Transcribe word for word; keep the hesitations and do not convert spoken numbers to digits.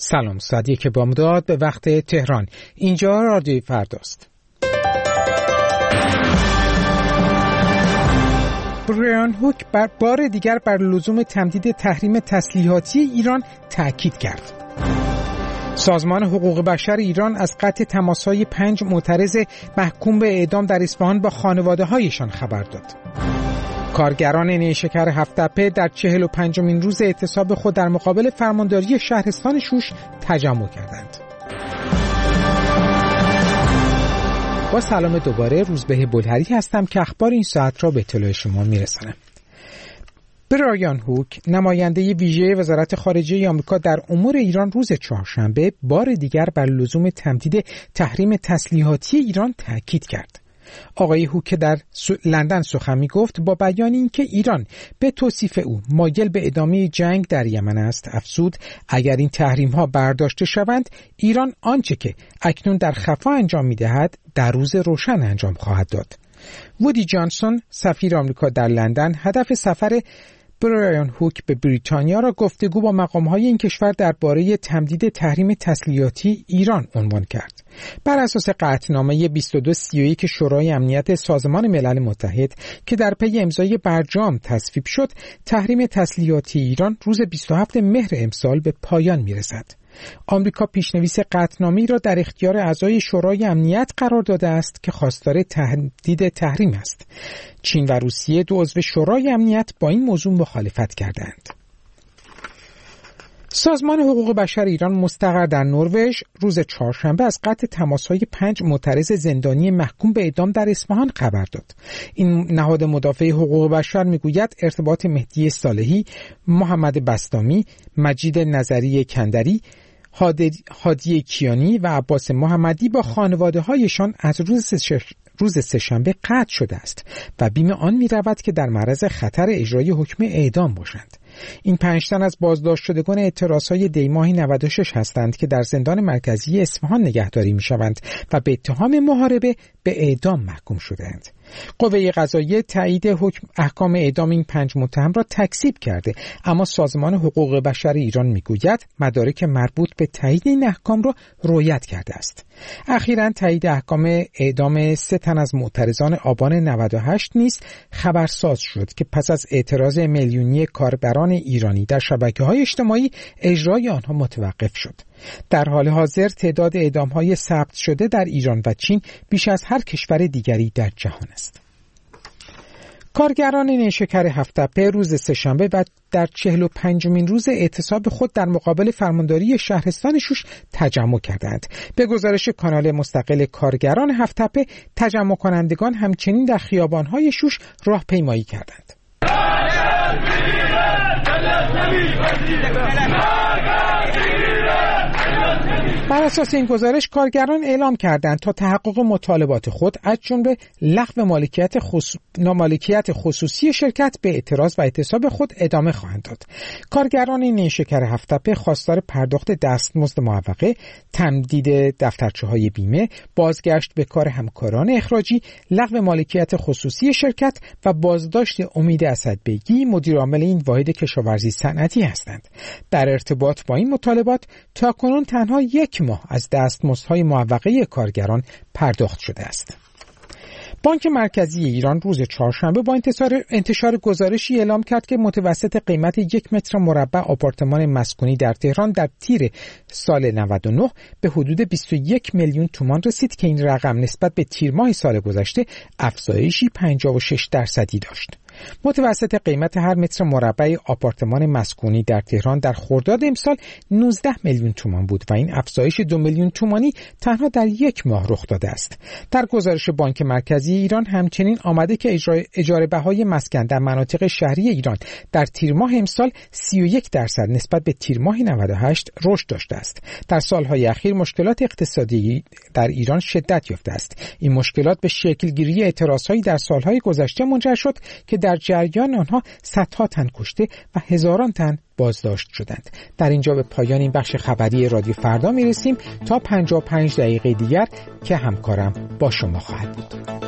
سلام، ساعت یک بامداد به وقت تهران. اینجا رادیوی فرداست. برایان هوک بر بار دیگر بر لزوم تمدید تحریم تسلیحاتی ایران تأکید کرد. سازمان حقوق بشر ایران از قطع تماس‌های پنج معترض محکوم به اعدام در اصفهان با خانواده‌هایشان خبر داد. کارگران نیشکر هفت‌تپه در چهل و پنجمین روز اعتصاب خود در مقابل فرمانداری شهرستان شوش تجمع کردند. با سلام دوباره، روزبه بلهری هستم که اخبار این ساعت را به اطلاع شما میرسانم. برایان هوک، نماینده ویژه وزارت خارجه آمریکا در امور ایران، روز چهارشنبه بار دیگر بر لزوم تمدید تحریم تسلیحاتی ایران تاکید کرد. آقای هوک در لندن سخن می‌گفت با بیان اینکه ایران به توصیف او مایل به ادامه جنگ در یمن است، افزود اگر این تحریم‌ها برداشته شوند، ایران آنچه که اکنون در خفا انجام می‌دهد در روز روشن انجام خواهد داد. وودی جانسون، سفیر آمریکا در لندن، هدف سفر برایان هوک به بریتانیا را گفتگو با مقام‌های این کشور درباره تمدید تحریم تسلیحاتی ایران عنوان کرد. بر اساس قطعنامه بیست و دو سی و یک شورای امنیت سازمان ملل متحد که در پی امضای برجام تصویب شد، تحریم تسلیحاتی ایران روز بیست و هفتم مهر امسال به پایان می‌رسد. آمریکا پیشنویس قطعنامه‌ای را در اختیار اعضای شورای امنیت قرار داده است که خواستار تمدید تحریم است. چین و روسیه، دو عضو شورای امنیت، با این موضوع مخالفت کردند. سازمان حقوق بشر ایران مستقر در نروژ روز چهارشنبه از قطع تماس‌های پنج معترض زندانی محکوم به اعدام در اصفهان خبر داد. این نهاد مدافع حقوق بشر میگوید ارتباط مهدی صالحی، محمد بسطامی، مجید نظری کندری، هادی کیانی و عباس محمدی با خانواده‌هایشان از روز روز سه‌شنبه قطع شده است و بیم آن می رود که در معرض خطر اجرای حکم اعدام باشند. این پنج تن از بازداشت شدگان اعتراضهای دیماه نود و شش هستند که در زندان مرکزی اصفهان نگهداری می شوند و به اتهام محاربه به اعدام محکوم شدند. قوه قضاییه تایید حکم احکام اعدام این پنج متهم را تکذیب کرده، اما سازمان حقوق بشر ایران میگوید مدارک مربوط به تایید این احکام را رعایت کرده است. اخیراً تایید احکام اعدام سه تن از معترضان آبان نود و هشت نیز خبرساز شد که پس از اعتراض میلیونی کاربران ایرانی در شبکه‌های اجتماعی اجرای آنها متوقف شد. در حال حاضر تعداد اعدام‌های ثبت شده در ایران و چین بیش از هر کشور دیگری در جهان است. کارگران نیشکر هفت‌تپه روز سه‌شنبه و در چهل و پنجمین روز اعتصاب خود در مقابل فرمانداری شهرستان شوش تجمع کردند. به گزارش کانال مستقل کارگران هفت‌تپه، تجمع کنندگان همچنین در خیابان‌های شوش راهپیمایی کردند. بر اساس این گزارش، کارگران اعلام کردند تا تحقق مطالبات خود از جمله لغو مالکیت خصوص... نامالکیت خصوصی شرکت به اعتراض و اعتصاب خود ادامه خواهند داد. کارگران نیشکر هفت‌تپه خواستار پرداخت دستمزد معوقه، تمدید دفترچه‌های بیمه، بازگشت به کار همکاران اخراجی، لغو مالکیت خصوصی شرکت و بازداشت امید اسدبیگی، مدیر عامل این واحد کشاورزی صنعتی هستند. در ارتباط با این مطالبات تاکنون تنها یک ماه از دستمزدهای معوقه کارگران پرداخت شده است. بانک مرکزی ایران روز چهارشنبه با انتشار انتشار گزارشی اعلام کرد که متوسط قیمت یک متر مربع آپارتمان مسکونی در تهران در تیر سال نود و نه به حدود بیست و یک میلیون تومان رسید که این رقم نسبت به تیر ماه سال گذشته افزایشی پنجاه و شش درصدی داشت. متوسط قیمت هر متر مربع آپارتمان مسکونی در تهران در خرداد امسال نوزده میلیون تومان بود و این افزایش دو میلیون تومانی تنها در یک ماه رخ داده است. در گزارش بانک مرکزی ایران همچنین آمده که اجاره بهای مسکن در مناطق شهری ایران در تیر ماه امسال سی و یک درصد نسبت به تیر ماه نود و هشت رشد داشته است. در سالهای اخیر مشکلات اقتصادی در ایران شدت یافته است. این مشکلات به شکلگیری اعتراضهایی در سالهای گذشته منجر شد که در جریان آنها صدها تن کشته و هزاران تن بازداشت شدند. در اینجا به پایان این بخش خبری رادیو فردا میرسیم تا پنجاه و پنج دقیقه دیگر که همکارم با شما خواهد بود.